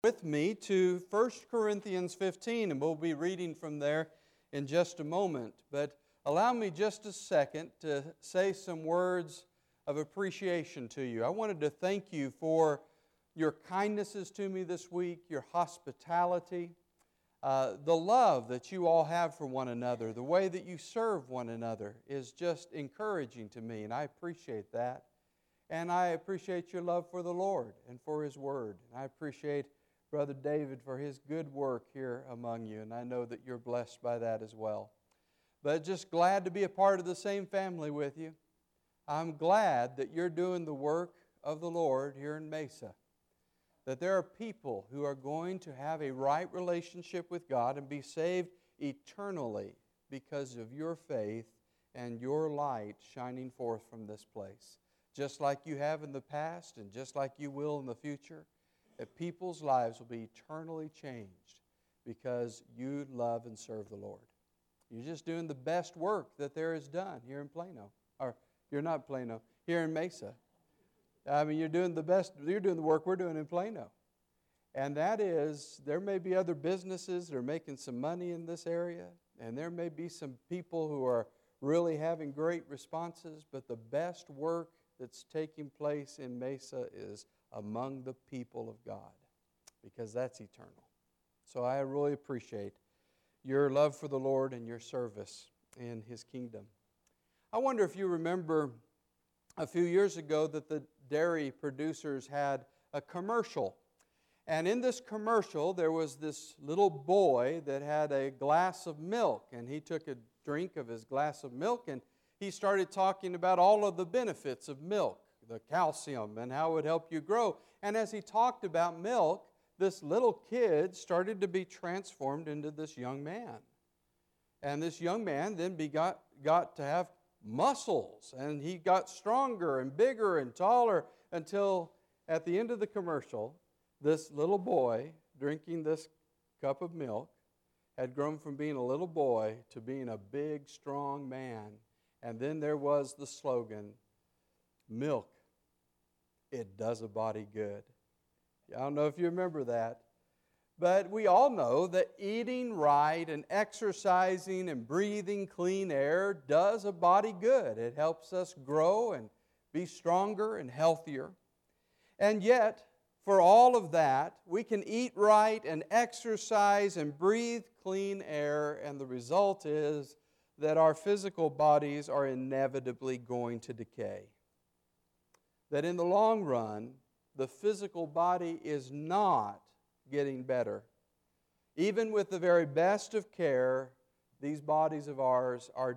With me to 1 Corinthians 15, and we'll be reading from there in just a moment. But allow me just a second to say some words of appreciation to you. I wanted to thank you for your kindnesses to me this week, your hospitality, the love that you all have for one another, the way that you serve one another is just encouraging to me, and I appreciate that. And I appreciate your love for the Lord and for His Word. And I appreciate Brother David for his good work here among you, and I know that you're blessed by that as well. But just glad to be a part of the same family with you. I'm glad that you're doing the work of the Lord here in Mesa, that there are people who are going to have a right relationship with God and be saved eternally because of your faith and your light shining forth from this place. Just like you have in the past and just like you will in the future, that people's lives will be eternally changed because you love and serve the Lord. You're just doing the best work that there is done here in Plano. Or, you're not Plano, here in Mesa. I mean, you're doing the work we're doing in Plano. And that is, there may be other businesses that are making some money in this area, and there may be some people who are really having great responses, but the best work that's taking place in Mesa is among the people of God, because that's eternal. So I really appreciate your love for the Lord and your service in His kingdom. I wonder if you remember a few years ago that the dairy producers had a commercial. And in this commercial, there was this little boy that had a glass of milk, and he took a drink of his glass of milk, and he started talking about all of the benefits of milk, the calcium, and how it would help you grow. And as he talked about milk, this little kid started to be transformed into this young man. And this young man then got to have muscles, and he got stronger and bigger and taller until at the end of the commercial, this little boy drinking this cup of milk had grown from being a little boy to being a big, strong man. And then there was the slogan, milk, it does a body good. I don't know if you remember that. But we all know that eating right and exercising and breathing clean air does a body good. It helps us grow and be stronger and healthier. And yet, for all of that, we can eat right and exercise and breathe clean air, and the result is that our physical bodies are inevitably going to decay. That in the long run, the physical body is not getting better. Even with the very best of care, these bodies of ours are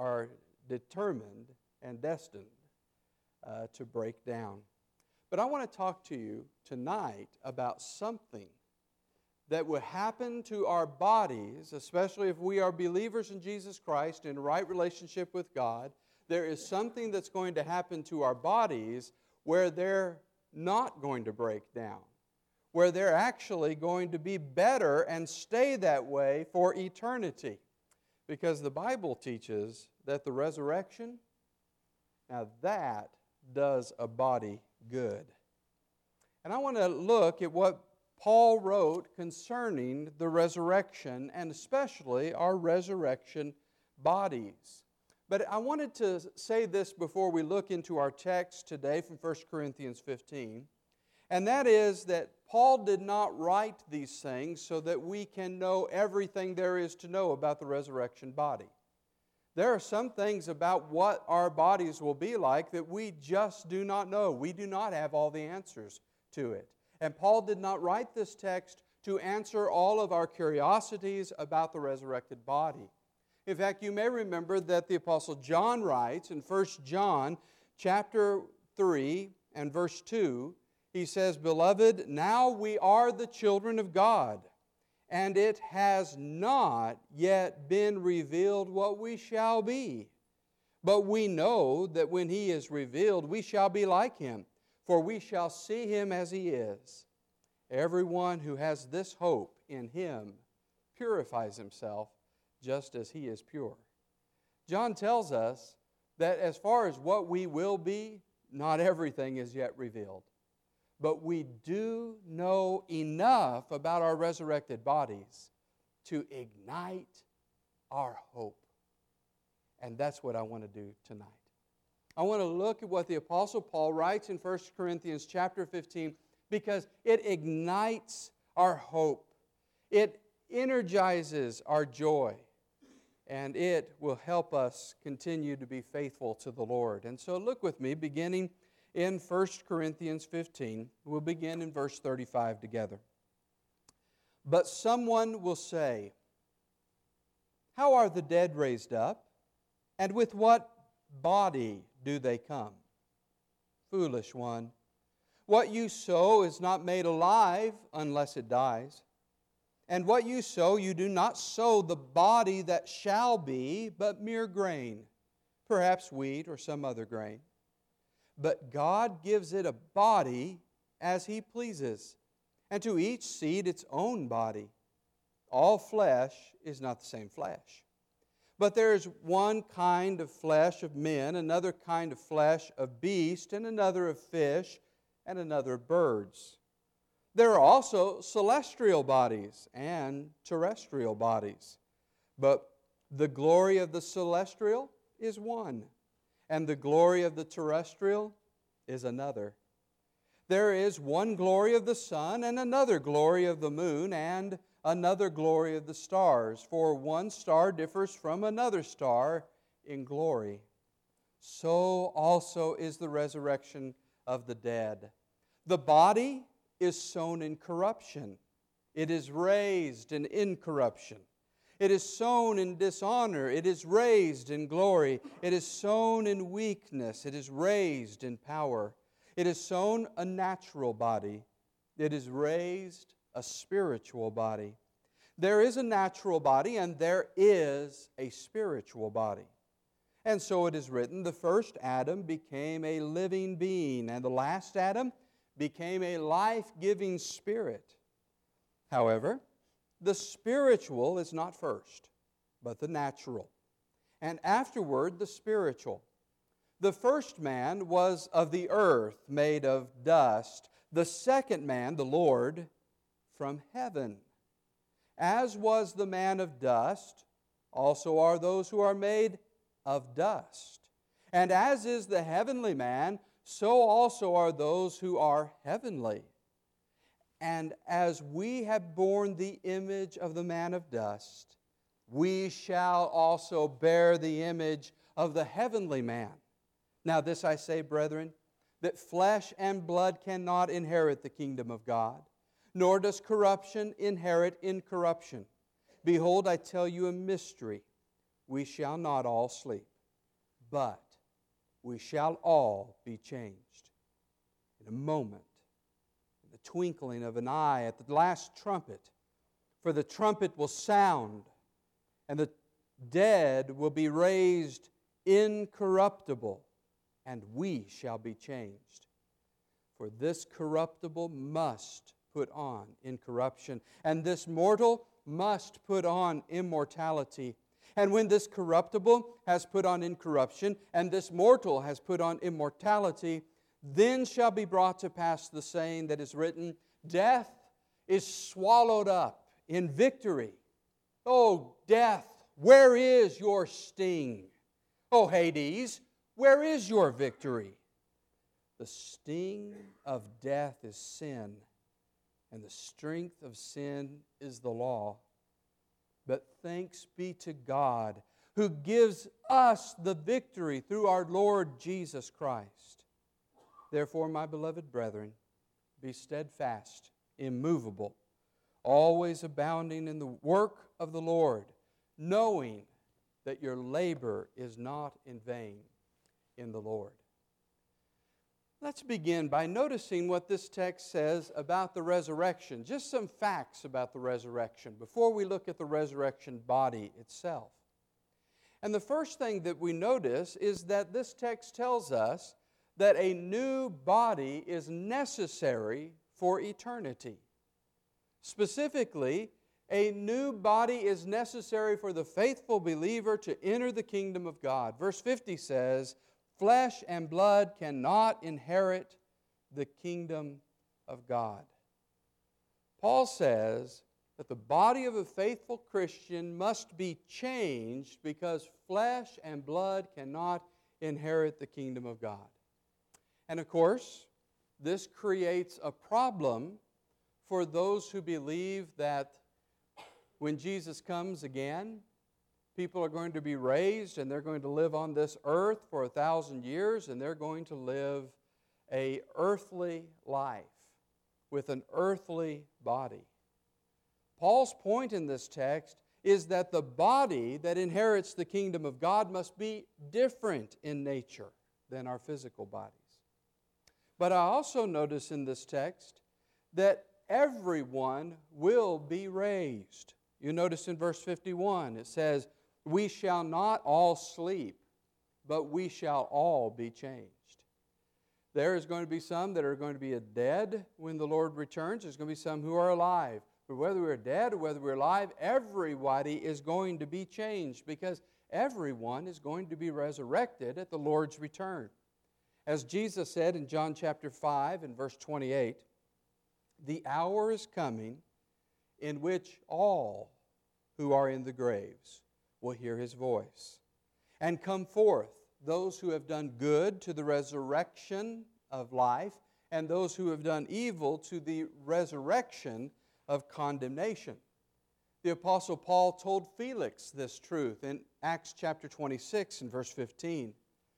determined and destined to break down. But I want to talk to you tonight about something that would happen to our bodies, especially if we are believers in Jesus Christ in right relationship with God. There is something that's going to happen to our bodies where they're not going to break down, where they're actually going to be better and stay that way for eternity. Because the Bible teaches that the resurrection, now that does a body good. And I want to look at what Paul wrote concerning the resurrection, and especially our resurrection bodies. But I wanted to say this before we look into our text today from 1 Corinthians 15, and that is that Paul did not write these things so that we can know everything there is to know about the resurrection body. There are some things about what our bodies will be like that we just do not know. We do not have all the answers to it. And Paul did not write this text to answer all of our curiosities about the resurrected body. In fact, you may remember that the Apostle John writes in 1 John chapter 3 and verse 2, he says, "Beloved, now we are the children of God, and it has not yet been revealed what we shall be. But we know that when He is revealed, we shall be like Him, for we shall see Him as He is. Everyone who has this hope in Him purifies himself just as He is pure." John tells us that as far as what we will be, not everything is yet revealed. but we do know enough about our resurrected bodies to ignite our hope. And that's what I want to do tonight. I want to look at what the Apostle Paul writes in 1 Corinthians chapter 15 because it ignites our hope. It energizes our joy. And it will help us continue to be faithful to the Lord. And so look with me, beginning in 1 Corinthians 15. We'll begin in verse 35 together. But someone will say, how are the dead raised up? And with what body do they come? Foolish one, what you sow is not made alive unless it dies. And what you sow, you do not sow the body that shall be, but mere grain, perhaps wheat or some other grain. But God gives it a body as He pleases, and to each seed its own body. All flesh is not the same flesh. But there is one kind of flesh of men, another kind of flesh of beasts, and another of fish, and another of birds. There are also celestial bodies and terrestrial bodies. But the glory of the celestial is one, and the glory of the terrestrial is another. There is one glory of the sun, and another glory of the moon, and another glory of the stars. For one star differs from another star in glory. So also is the resurrection of the dead. The body is sown in corruption. It is raised in incorruption. It is sown in dishonor. It is raised in glory. It is sown in weakness. It is raised in power. It is sown a natural body. It is raised a spiritual body. There is a natural body and there is a spiritual body. And so it is written, the first Adam became a living being, and the last Adam became a life-giving spirit. However, the spiritual is not first, but the natural, and afterward the spiritual. The first man was of the earth, made of dust. The second man, the Lord, from heaven. As was the man of dust, also are those who are made of dust. And as is the heavenly man, so also are those who are heavenly. And as we have borne the image of the man of dust, we shall also bear the image of the heavenly man. Now this I say, brethren, that flesh and blood cannot inherit the kingdom of God, nor does corruption inherit incorruption. Behold, I tell you a mystery. We shall not all sleep, but we shall all be changed. In a moment, in the twinkling of an eye, at the last trumpet. For the trumpet will sound, and the dead will be raised incorruptible, and we shall be changed. For this corruptible must put on incorruption, and this mortal must put on immortality. And when this corruptible has put on incorruption, and this mortal has put on immortality, then shall be brought to pass the saying that is written, death is swallowed up in victory. O death, where is your sting? O Hades, where is your victory? The sting of death is sin, and the strength of sin is the law. But thanks be to God, who gives us the victory through our Lord Jesus Christ. Therefore, my beloved brethren, be steadfast, immovable, always abounding in the work of the Lord, knowing that your labor is not in vain in the Lord. Let's begin by noticing what this text says about the resurrection. Just some facts about the resurrection before we look at the resurrection body itself. And the first thing that we notice is that this text tells us that a new body is necessary for eternity. Specifically, a new body is necessary for the faithful believer to enter the kingdom of God. Verse 50 says, flesh and blood cannot inherit the kingdom of God. Paul says that the body of a faithful Christian must be changed because flesh and blood cannot inherit the kingdom of God. And of course, this creates a problem for those who believe that when Jesus comes again, people are going to be raised and they're going to live on this earth for 1,000 years and they're going to live an earthly life with an earthly body. Paul's point in this text is that the body that inherits the kingdom of God must be different in nature than our physical bodies. But I also notice in this text that everyone will be raised. You notice in verse 51, it says, "We shall not all sleep, but we shall all be changed." There is going to be some that are going to be dead when the Lord returns. There's going to be some who are alive. But whether we're dead or whether we're alive, everybody is going to be changed because everyone is going to be resurrected at the Lord's return. As Jesus said in John chapter 5 and verse 28, "The hour is coming in which all who are in the graves will hear His voice and come forth, those who have done good to the resurrection of life, and those who have done evil to the resurrection of condemnation." The Apostle Paul told Felix this truth in Acts chapter 26 and verse 15.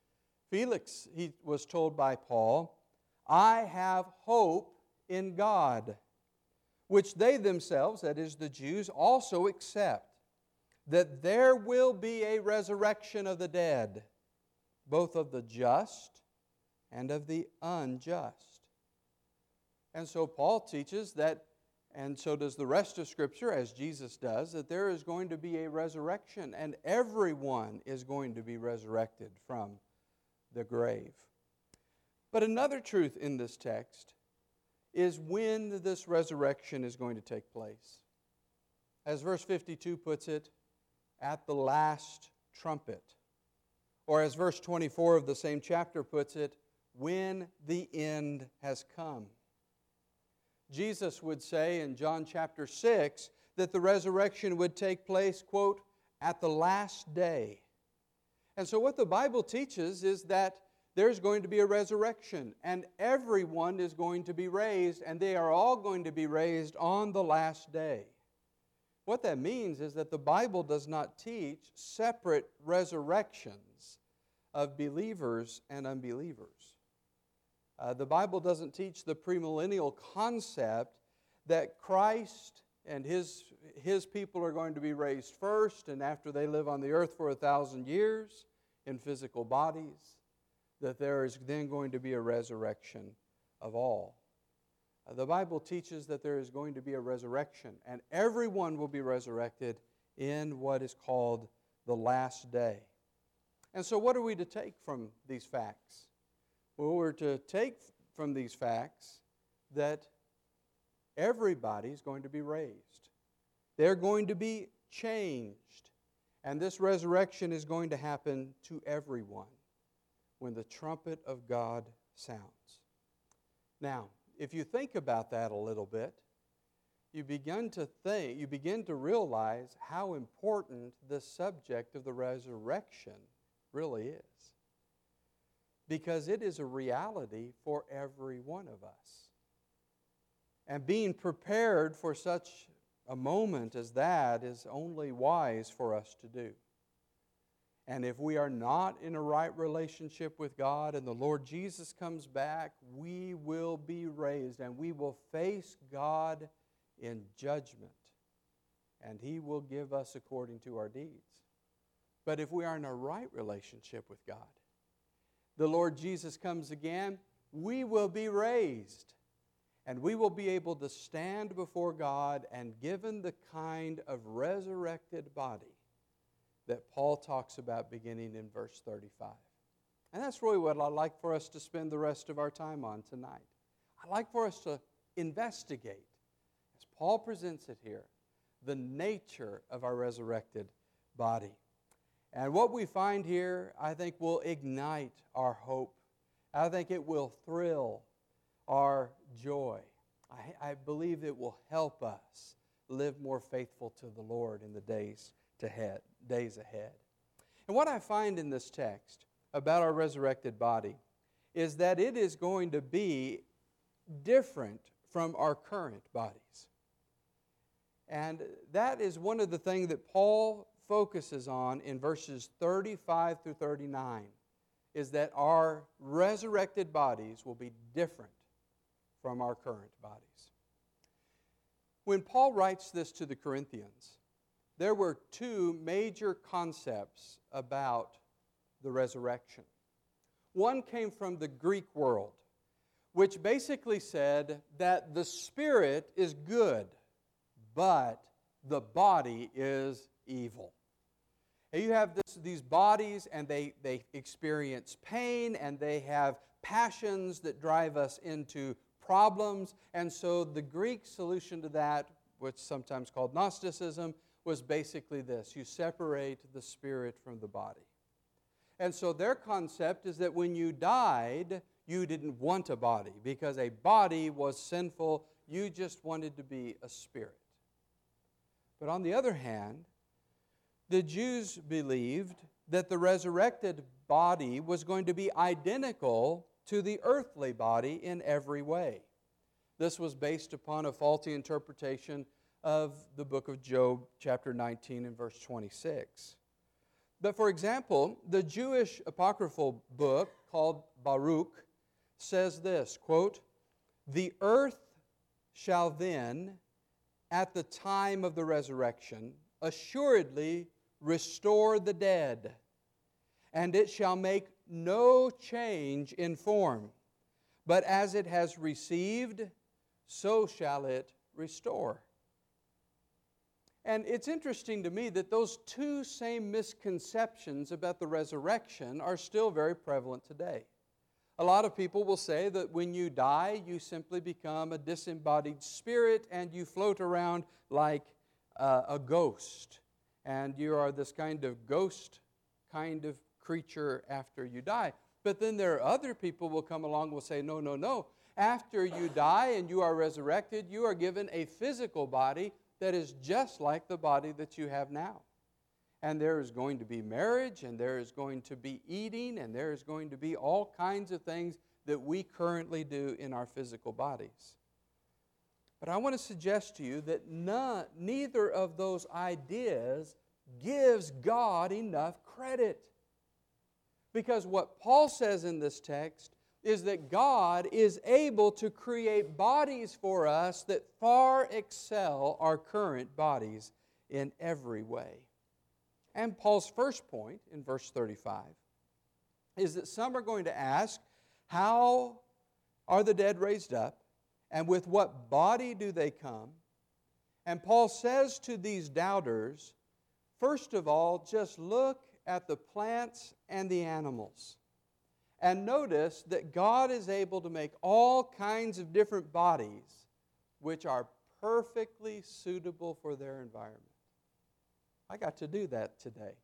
Felix, he was told by Paul, "I have hope in God, which they themselves," that is the Jews, "also accept, that there will be a resurrection of the dead, both of the just and of the unjust." And so Paul teaches that, and so does the rest of Scripture, as Jesus does, that there is going to be a resurrection, and everyone is going to be resurrected from the grave. But another truth in this text is when this resurrection is going to take place. As verse 52 puts it, at the last trumpet. Or as verse 24 of the same chapter puts it, when the end has come. Jesus would say in John chapter 6 that the resurrection would take place, quote, "at the last day." And so what the Bible teaches is that there's going to be a resurrection, and everyone is going to be raised, and they are all going to be raised on the last day. What that means is that the Bible does not teach separate resurrections of believers and unbelievers. The Bible doesn't teach the premillennial concept that Christ and His people are going to be raised first, and after they live on the earth for 1,000 years in physical bodies, that there is then going to be a resurrection of all. The Bible teaches that there is going to be a resurrection, and everyone will be resurrected in what is called the last day. And so what are we to take from these facts? Well, we're to take from these facts that everybody is going to be raised. They're going to be changed. And this resurrection is going to happen to everyone when the trumpet of God sounds. Now, if you think about that a little bit, you begin to realize how important the subject of the resurrection really is. Because it is a reality for every one of us. And being prepared for such a moment as that is only wise for us to do. And if we are not in a right relationship with God and the Lord Jesus comes back, we will be raised and we will face God in judgment. And He will give us according to our deeds. But if we are in a right relationship with God, the Lord Jesus comes again, we will be raised. And we will be able to stand before God and given the kind of resurrected body that Paul talks about beginning in verse 35. And that's really what I'd like for us to spend the rest of our time on tonight. I'd like for us to investigate, as Paul presents it here, the nature of our resurrected body. And what we find here, I think, will ignite our hope. I think it will thrill our joy. I believe it will help us live more faithful to the Lord in the days ahead. And what I find in this text about our resurrected body is that it is going to be different from our current bodies. And that is one of the things that Paul focuses on in verses 35 through 39, is that our resurrected bodies will be different from our current bodies. When Paul writes this to the Corinthians, there were two major concepts about the resurrection. One came from the Greek world, which basically said that the spirit is good, but the body is evil. And you have these bodies, and they experience pain, and they have passions that drive us into problems. And so the Greek solution to that, which is sometimes called Gnosticism, was basically this: you separate the spirit from the body. And so their concept is that when you died, you didn't want a body, because a body was sinful. You just wanted to be a spirit. But on the other hand, the Jews believed that the resurrected body was going to be identical to the earthly body in every way. This was based upon a faulty interpretation of the book of Job, chapter 19 and verse 26. But for example, the Jewish apocryphal book called Baruch says this, quote, "The earth shall then, at the time of the resurrection, assuredly restore the dead, and it shall make no change in form, but as it has received, so shall it restore." And it's interesting to me that those two same misconceptions about the resurrection are still very prevalent today. A lot of people will say that when you die, you simply become a disembodied spirit and you float around like a ghost. And you are this kind of ghost kind of creature after you die. But then there are other people who will come along and will say, no, no, no. After you die and you are resurrected, you are given a physical body that is just like the body that you have now. And there is going to be marriage, and there is going to be eating, and there is going to be all kinds of things that we currently do in our physical bodies. But I want to suggest to you that neither of those ideas gives God enough credit. Because what Paul says in this text is that God is able to create bodies for us that far excel our current bodies in every way. And Paul's first point in verse 35 is that some are going to ask, how are the dead raised up, and with what body do they come? And Paul says to these doubters, first of all, just look at the plants and the animals. And notice that God is able to make all kinds of different bodies which are perfectly suitable for their environment. I got to do that today.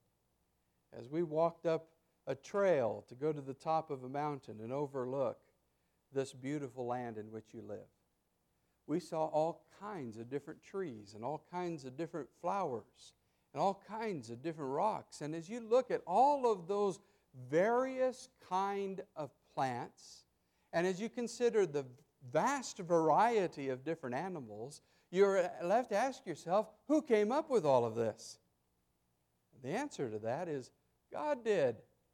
As we walked up a trail to go to the top of a mountain and overlook this beautiful land in which you live, we saw all kinds of different trees and all kinds of different flowers and all kinds of different rocks. And as you look at all of those various kind of plants, and as you consider the vast variety of different animals, you're left to ask yourself, who came up with all of this? The answer to that is God did.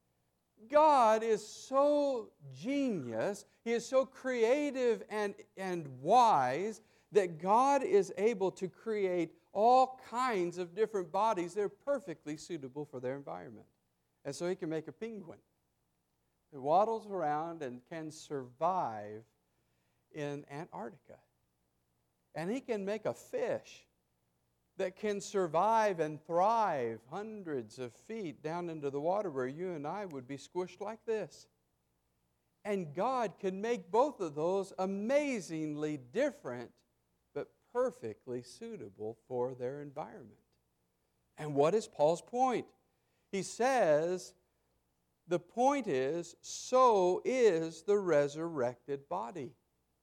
God is so genius, He is so creative and wise that God is able to create all kinds of different bodies that are perfectly suitable for their environment. And so He can make a penguin that waddles around and can survive in Antarctica. And He can make a fish that can survive and thrive hundreds of feet down into the water where you and I would be squished like this. And God can make both of those amazingly different, but perfectly suitable for their environment. And what is Paul's point? He says, the point is, so is the resurrected body.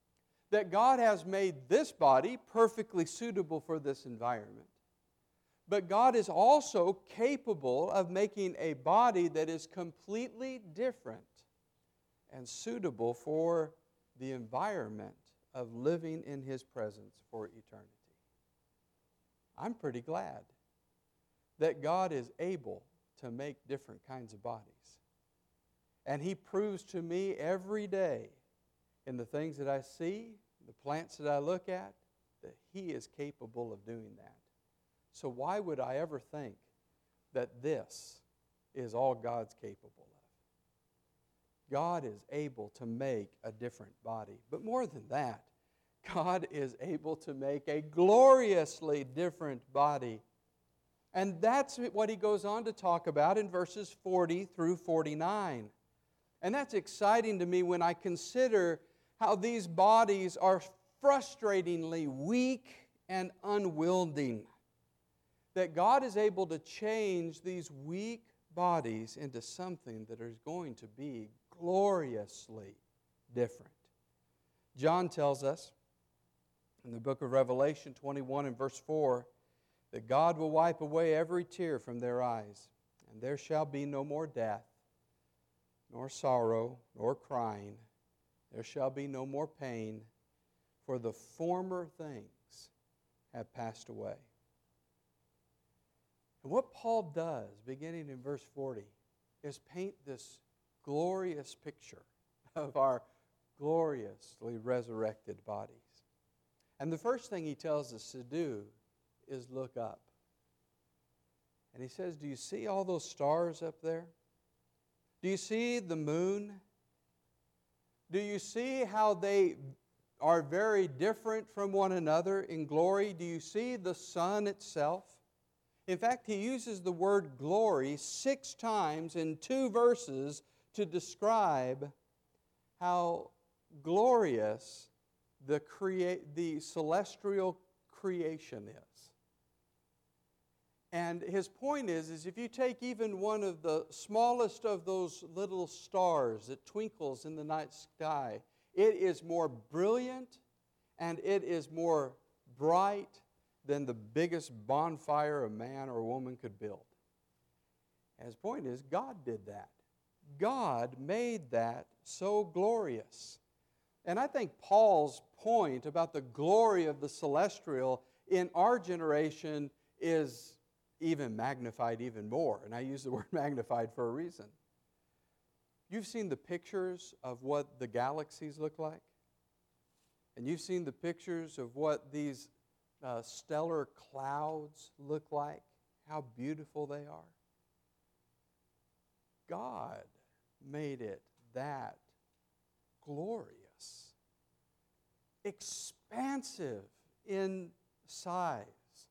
that God has made this body perfectly suitable for this environment. But God is also capable of making a body that is completely different and suitable for the environment of living in His presence for eternity. I'm pretty glad that God is able to make different kinds of bodies. And He proves to me every day in the things that I see, the plants that I look at, that He is capable of doing that. So why would I ever think that this is all God's capable of? God is able to make a different body. But more than that, God is able to make a gloriously different body. And that's what He goes on to talk about in verses 40 through 49. And that's exciting to me when I consider how these bodies are frustratingly weak and unwielding. That God is able to change these weak bodies into something that is going to be gloriously different. John tells us in the book of Revelation 21 and verse 4 that God will wipe away every tear from their eyes, and there shall be no more death, nor sorrow, nor crying. There shall be no more pain, for the former things have passed away. And what Paul does, beginning in verse 40, is paint this glorious picture of our gloriously resurrected bodies. And the first thing he tells us to do is look up. And he says, do you see all those stars up there? Do you see the moon? Do you see how they are very different from one another in glory? Do you see the sun itself? In fact, he uses the word glory 6 times in 2 verses to describe how glorious the celestial creation is. And his point is if you take even one of the smallest of those little stars that twinkles in the night sky, it is more brilliant and it is more bright than the biggest bonfire a man or a woman could build. And his point is God did that. God made that so glorious. And I think Paul's point about the glory of the celestial in our generation is even magnified even more. And I use the word magnified for a reason. You've seen the pictures of what the galaxies look like. And you've seen the pictures of what these stellar clouds look like, how beautiful they are. God made it that glorious, expansive in size,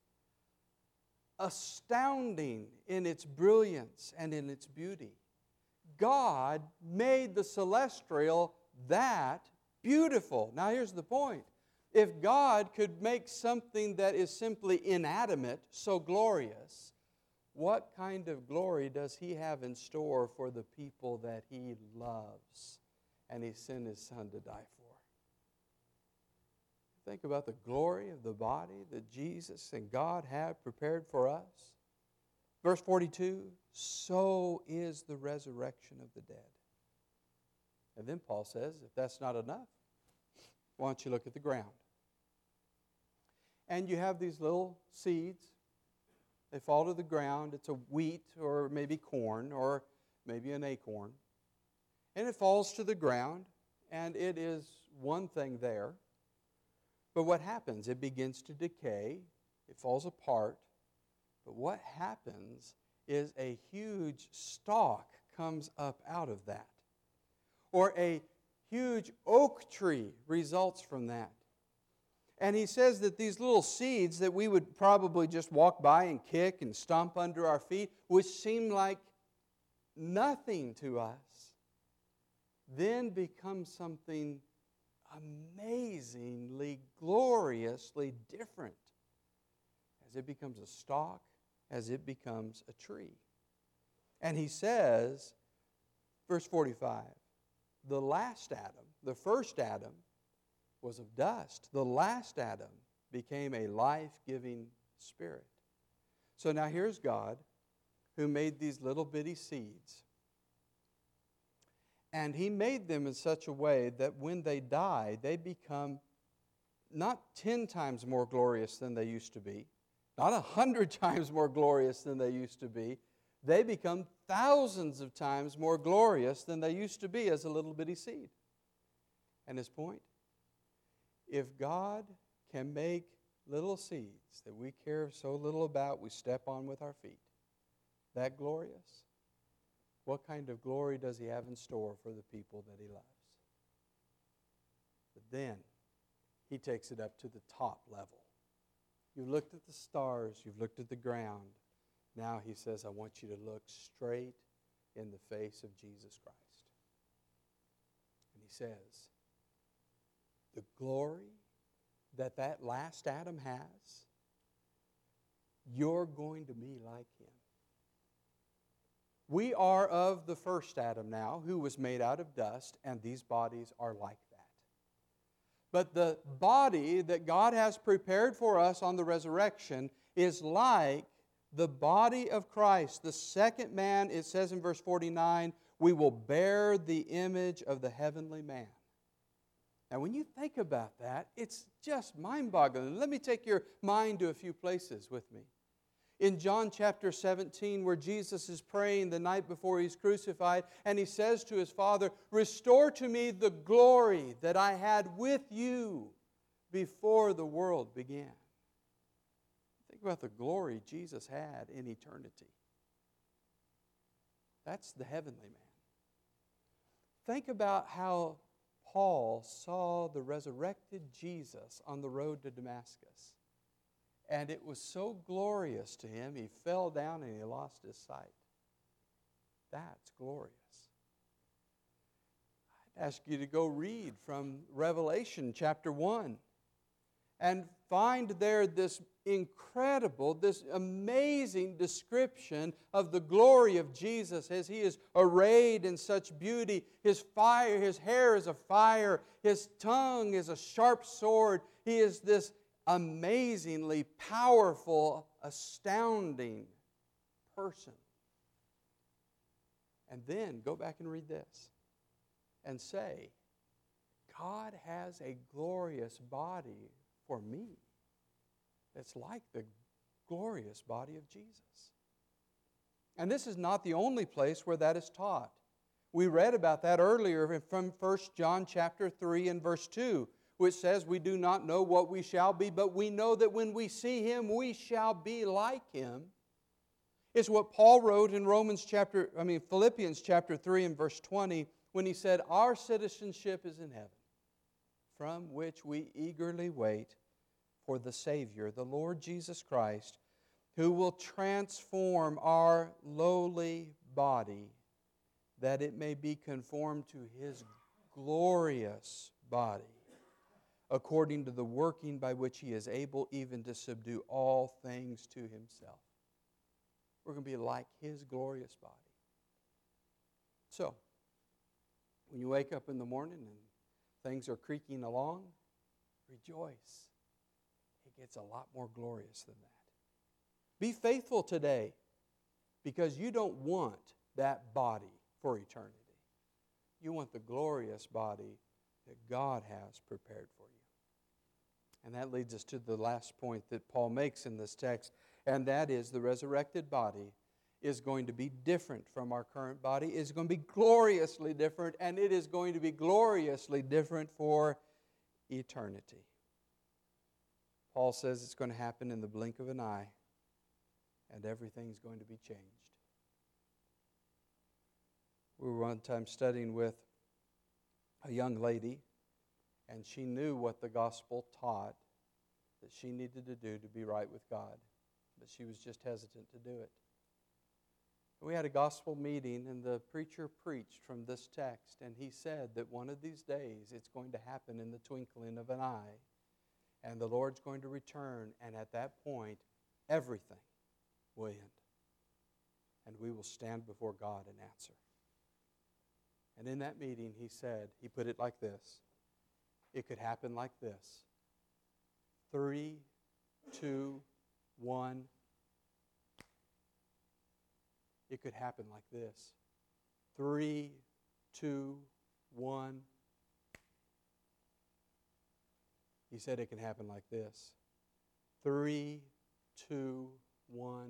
astounding in its brilliance and in its beauty. God made the celestial that beautiful. Now here's the point. If God could make something that is simply inanimate so glorious, what kind of glory does He have in store for the people that He loves and He sent His Son to die for? Think about the glory of the body that Jesus and God have prepared for us. Verse 42, so is the resurrection of the dead. And then Paul says, if that's not enough, why don't you look at the ground? And you have these little seeds. They fall to the ground. It's a wheat or maybe corn or maybe an acorn. And it falls to the ground, and it is one thing there. But what happens? It begins to decay. It falls apart. But what happens is a huge stalk comes up out of that. Or a huge oak tree results from that. And he says that these little seeds that we would probably just walk by and kick and stomp under our feet, which seem like nothing to us, then become something amazingly, gloriously different as it becomes a stalk, as it becomes a tree. And he says, verse 45, the last Adam, the first Adam, was of dust. The last Adam became a life-giving spirit. So now here's God who made these little bitty seeds. And He made them in such a way that when they die, they become not 10 times more glorious than they used to be, not 100 times more glorious than they used to be. They become thousands of times more glorious than they used to be as a little bitty seed. And his point, if God can make little seeds that we care so little about, we step on with our feet, that glorious, what kind of glory does He have in store for the people that He loves? But then He takes it up to the top level. You've looked at the stars, you've looked at the ground. Now He says, I want you to look straight in the face of Jesus Christ. And He says, the glory that that last Adam has, you're going to be like him. We are of the first Adam now, who was made out of dust, and these bodies are like that. But the body that God has prepared for us on the resurrection is like the body of Christ. The second man, it says in verse 49, we will bear the image of the heavenly man. Now, when you think about that, it's just mind-boggling. Let me take your mind to a few places with me. In John chapter 17, where Jesus is praying the night before He's crucified, and He says to His Father, restore to me the glory that I had with you before the world began. Think about the glory Jesus had in eternity. That's the heavenly man. Think about how Paul saw the resurrected Jesus on the road to Damascus. And it was so glorious to him, he fell down and he lost his sight. That's glorious. I'd ask you to go read from Revelation chapter 1 and find there this incredible, this amazing description of the glory of Jesus as He is arrayed in such beauty. His hair is a fire, His tongue is a sharp sword. He is this amazingly powerful, astounding person. And then go back and read this and say, God has a glorious body for me that's like the glorious body of Jesus. And this is not the only place where that is taught. We read about that earlier from 1 John chapter 3 and verse 2, which says, we do not know what we shall be, but we know that when we see Him, we shall be like Him. It's what Paul wrote in Philippians chapter 3 and verse 20, when he said, our citizenship is in heaven, from which we eagerly wait for the Savior, the Lord Jesus Christ, who will transform our lowly body, that it may be conformed to His glorious body, according to the working by which He is able even to subdue all things to Himself. We're going to be like His glorious body. So, when you wake up in the morning and things are creaking along, rejoice. It gets a lot more glorious than that. Be faithful today, because you don't want that body for eternity. You want the glorious body that God has prepared for you. And that leads us to the last point that Paul makes in this text, and that is the resurrected body is going to be different from our current body. It's going to be gloriously different, and it is going to be gloriously different for eternity. Paul says it's going to happen in the blink of an eye, and everything's going to be changed. We were one time studying with a young lady, and she knew what the gospel taught that she needed to do to be right with God, but she was just hesitant to do it. We had a gospel meeting, and the preacher preached from this text, and he said that one of these days it's going to happen in the twinkling of an eye, and the Lord's going to return, and at that point, everything will end. And we will stand before God and answer. And in that meeting, he said, he put it like this: It could happen like this. 3, 2, 1. It could happen like this. 3, 2, 1. He said it can happen like this. 3, 2, 1.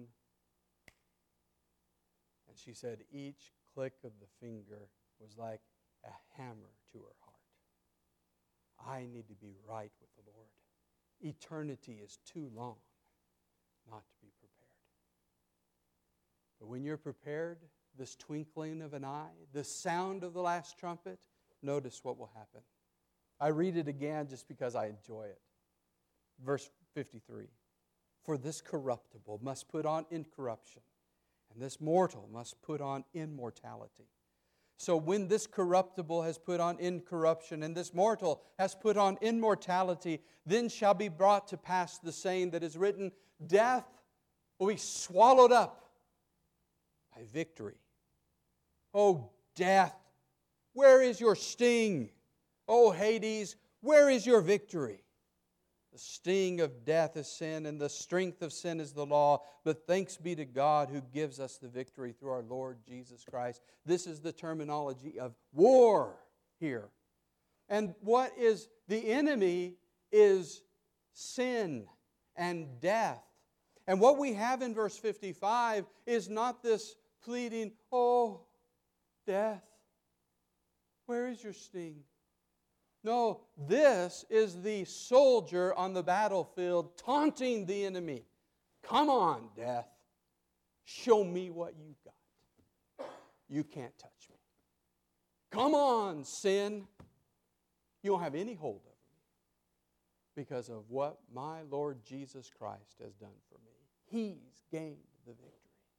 And she said each click of the finger was like a hammer to her heart. I need to be right with the Lord. Eternity is too long not to be prepared. But when you're prepared, this twinkling of an eye, the sound of the last trumpet, notice what will happen. I read it again just because I enjoy it. Verse 53. For this corruptible must put on incorruption, and this mortal must put on immortality. So when this corruptible has put on incorruption, and this mortal has put on immortality, then shall be brought to pass the saying that is written, death will be swallowed up by victory. O death, where is your sting? O Hades, where is your victory? The sting of death is sin, and the strength of sin is the law. But thanks be to God who gives us the victory through our Lord Jesus Christ. This is the terminology of war here. And what is the enemy is sin and death. And what we have in verse 55 is not this pleading, oh, death, where is your sting? No, this is the soldier on the battlefield taunting the enemy. Come on, death. Show me what you've got. You can't touch me. Come on, sin. You don't have any hold over me because of what my Lord Jesus Christ has done for me. He's gained the victory.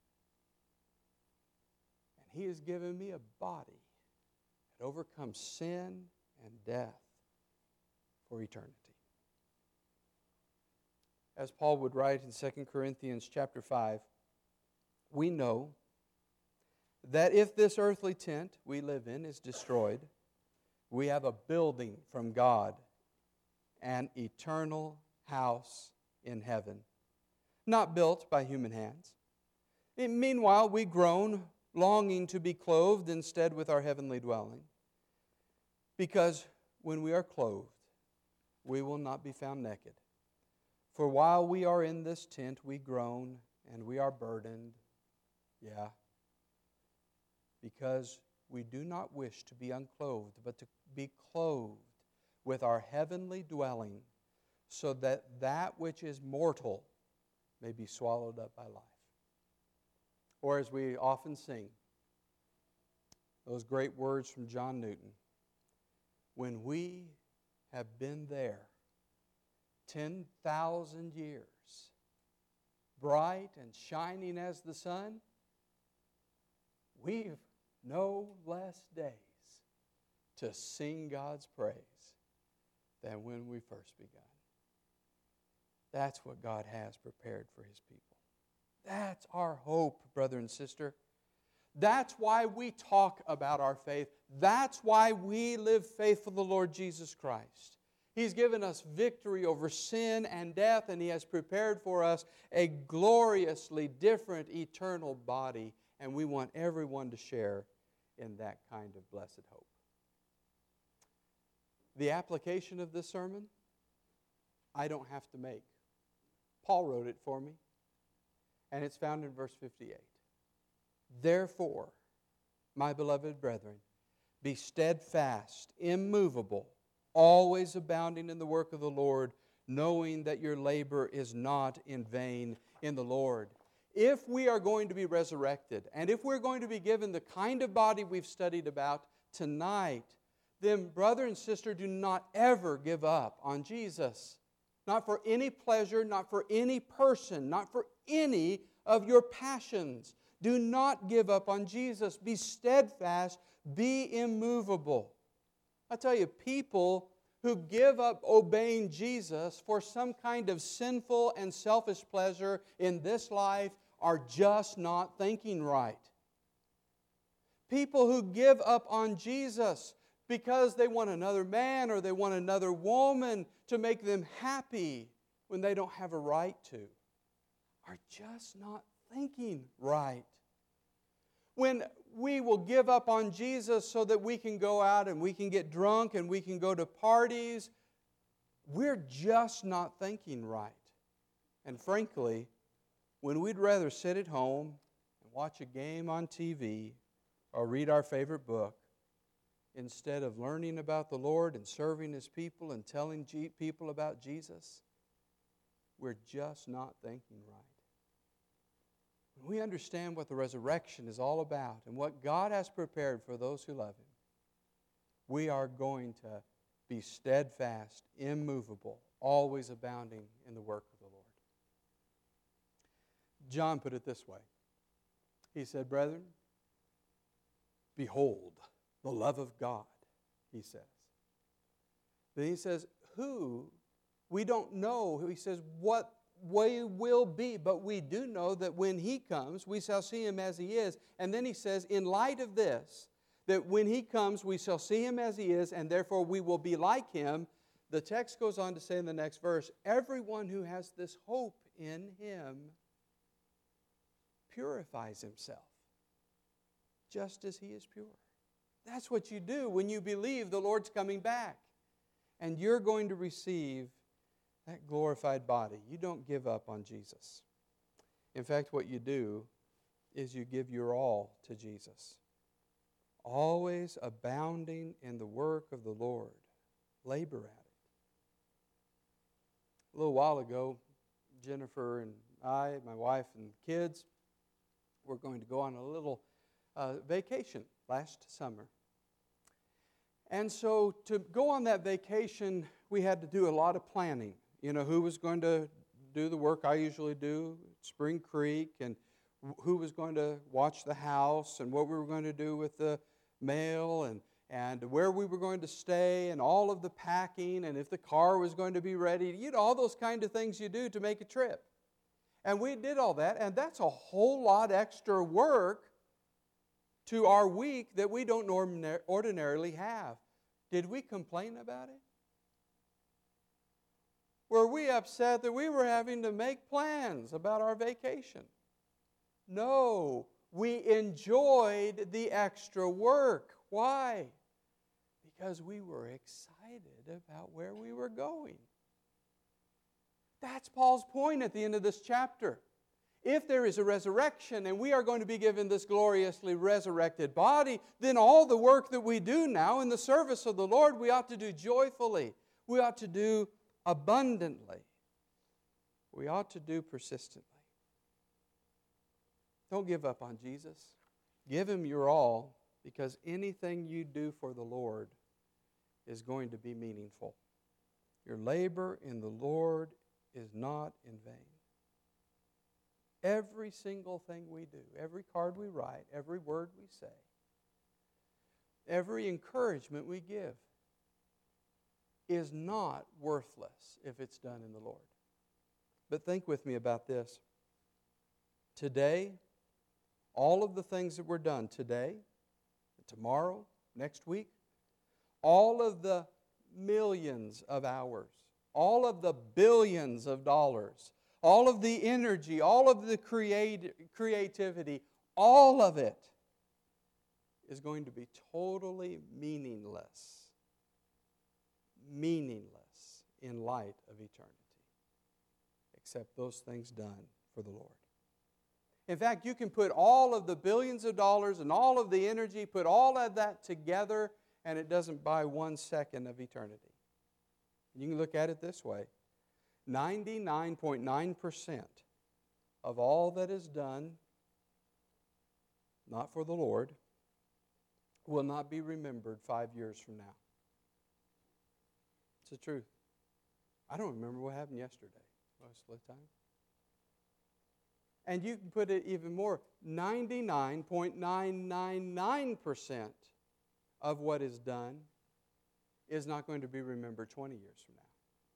And He has given me a body that overcomes sin and death for eternity. As Paul would write in 2 Corinthians chapter 5, we know that if this earthly tent we live in is destroyed, we have a building from God, an eternal house in heaven, not built by human hands. Meanwhile, we groan, longing to be clothed instead with our heavenly dwelling. Because when we are clothed, we will not be found naked. For while we are in this tent, we groan and we are burdened. Yeah. Because we do not wish to be unclothed, but to be clothed with our heavenly dwelling, so that that which is mortal may be swallowed up by life. Or as we often sing, those great words from John Newton, when we have been there 10,000 years, bright and shining as the sun, we've no less days to sing God's praise than when we first begun. That's what God has prepared for His people. That's our hope, brother and sister. That's why we talk about our faith. That's why we live faithful to the Lord Jesus Christ. He's given us victory over sin and death, and He has prepared for us a gloriously different eternal body, and we want everyone to share in that kind of blessed hope. The application of this sermon, I don't have to make. Paul wrote it for me, and it's found in verse 58. Therefore, my beloved brethren, be steadfast, immovable, always abounding in the work of the Lord, knowing that your labor is not in vain in the Lord. If we are going to be resurrected, and if we're going to be given the kind of body we've studied about tonight, then brother and sister, do not ever give up on Jesus. Not for any pleasure, not for any person, not for any of your passions. Do not give up on Jesus. Be steadfast, be immovable. I tell you, people who give up obeying Jesus for some kind of sinful and selfish pleasure in this life are just not thinking right. People who give up on Jesus because they want another man or they want another woman to make them happy when they don't have a right to, are just not thinking right. When we will give up on Jesus so that we can go out and we can get drunk and we can go to parties, we're just not thinking right. And frankly, when we'd rather sit at home and watch a game on TV or read our favorite book, instead of learning about the Lord and serving His people and telling people about Jesus, we're just not thinking right. When we understand what the resurrection is all about and what God has prepared for those who love Him, we are going to be steadfast, immovable, always abounding in the work of the Lord. John put it this way. He said, "Brethren, behold the love of God," he says. Then he says, who? We don't know. He says, what we will be, but we do know that when He comes, we shall see Him as He is. And then he says, in light of this, that when He comes, we shall see Him as He is, and therefore we will be like Him. The text goes on to say in the next verse, everyone who has this hope in Him purifies himself, just as He is pure. That's what you do when you believe the Lord's coming back. And you're going to receive that glorified body. You don't give up on Jesus. In fact, what you do is you give your all to Jesus. Always abounding in the work of the Lord. Labor at it. A little while ago, Jennifer and I, my wife and kids, were going to go on a little vacation last summer. And so to go on that vacation, we had to do a lot of planning. You know, who was going to do the work I usually do at Spring Creek, and who was going to watch the house, and what we were going to do with the mail, and where we were going to stay, and all of the packing, and if the car was going to be ready. You know, all those kind of things you do to make a trip. And we did all that, and that's a whole lot extra work to our week that we don't ordinarily have. Did we complain about it? Were we upset that we were having to make plans about our vacation? No, we enjoyed the extra work. Why? Because we were excited about where we were going. That's Paul's point at the end of this chapter. If there is a resurrection and we are going to be given this gloriously resurrected body, then all the work that we do now in the service of the Lord, we ought to do joyfully. We ought to do abundantly. We ought to do persistently. Don't give up on Jesus. Give Him your all, because anything you do for the Lord is going to be meaningful. Your labor in the Lord is not in vain. Every single thing we do, every card we write, every word we say, every encouragement we give is not worthless if it's done in the Lord. But think with me about this. Today, all of the things that were done today, tomorrow, next week, all of the millions of hours, all of the billions of dollars, all of the energy, all of the creativity, all of it is going to be totally meaningless. Meaningless in light of eternity. Except those things done for the Lord. In fact, you can put all of the billions of dollars and all of the energy, put all of that together, and it doesn't buy 1 second of eternity. You can look at it this way. 99.9% of all that is done, not for the Lord, will not be remembered 5 years from now. It's the truth. I don't remember what happened yesterday. Most of the time. And you can put it even more. 99.999% of what is done is not going to be remembered 20 years from now.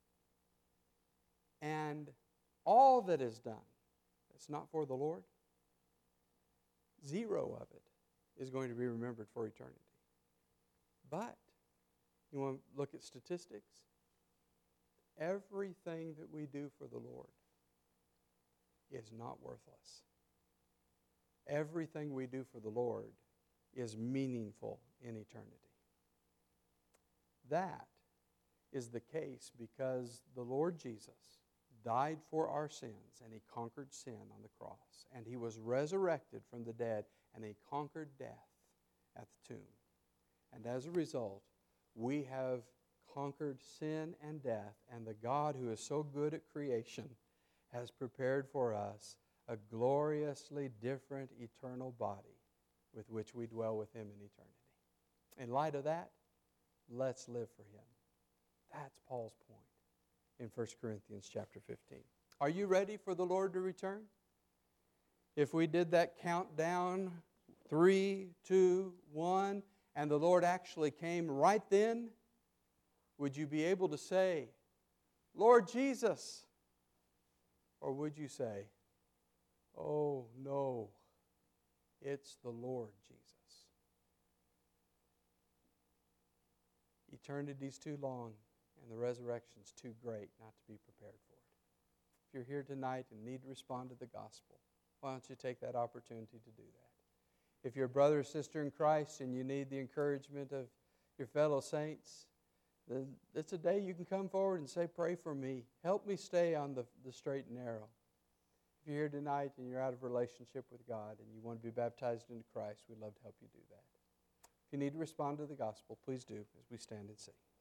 And all that is done that's not for the Lord, zero of it is going to be remembered for eternity. But You want to look at statistics? Everything that we do for the Lord is not worthless. Everything we do for the Lord is meaningful in eternity. That is the case because the Lord Jesus died for our sins, and He conquered sin on the cross. And He was resurrected from the dead, and He conquered death at the tomb. And as a result, we have conquered sin and death, and the God who is so good at creation has prepared for us a gloriously different eternal body with which we dwell with Him in eternity. In light of that, let's live for Him. That's Paul's point in 1 Corinthians chapter 15. Are you ready for the Lord to return? If we did that countdown, 3, 2, 1, and the Lord actually came right then, would you be able to say, Lord Jesus? Or would you say, oh no, it's the Lord Jesus? Eternity's too long, and the resurrection's too great not to be prepared for it. If you're here tonight and need to respond to the gospel, why don't you take that opportunity to do that? If you're a brother or sister in Christ and you need the encouragement of your fellow saints, then it's a day you can come forward and say, pray for me. Help me stay on the straight and narrow. If you're here tonight and you're out of relationship with God and you want to be baptized into Christ, we'd love to help you do that. If you need to respond to the gospel, please do as we stand and sing.